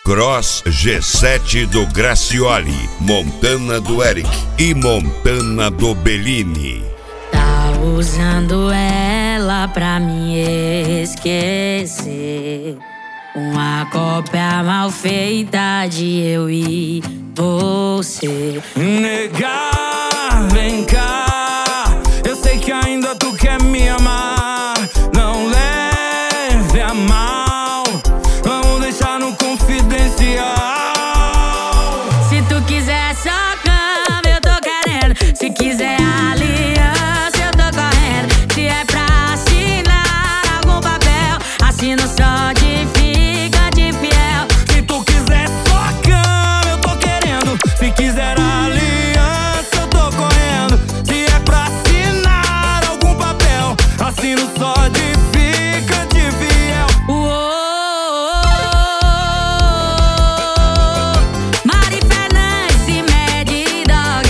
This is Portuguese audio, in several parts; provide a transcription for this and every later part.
Cross G7 do Gracioli, Montana do Eric e Montana do Bellini. Tá usando ela pra me esquecer, uma cópia mal feita de eu e você. Negar, vem cá, eu sei que ainda tu quer me amar. Não leve a mal, vamos deixar no confidencial. Se tu quiser só cama, eu tô querendo. Se quiser aliança, eu tô correndo. Se é pra assinar algum papel, assino só de fica de fiel. Se tu quiser só cama, eu tô querendo. Se quiser aliança, eu tô correndo. Se é pra assinar algum papel, assino só de fica de fiel. Mari Fernandes e Mad Dog.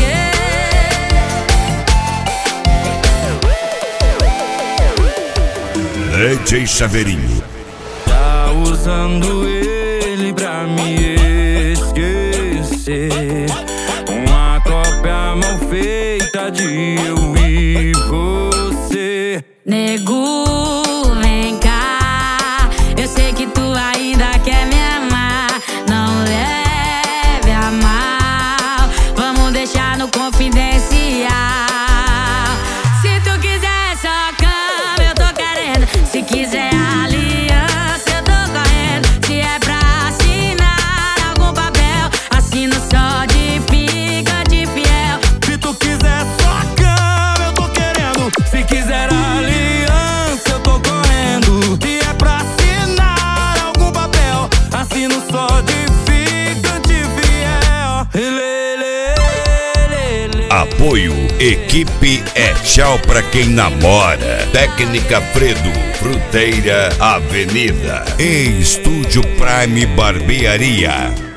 DJ Chaveirinho. Tá usando ele pra me esquecer, uma cópia mal feita de eu e você. Nego, vem cá, eu sei que tu ainda quer me amar. Não leve a mal, vamos deixar no confidencial. Se tu quiser só cama, eu tô querendo. Se quiser aliança, eu tô correndo. Se é pra assinar algum papel, assino só de fica de fiel. Se tu quiser só cama, eu tô querendo. Se quiser aliança, eu tô correndo. Se é pra assinar algum papel, assino só de fica de fiel. Apoio Equipe é tchau pra quem namora. Técnica Fredo, Fruteira Avenida. E Estúdio Prime Barbearia.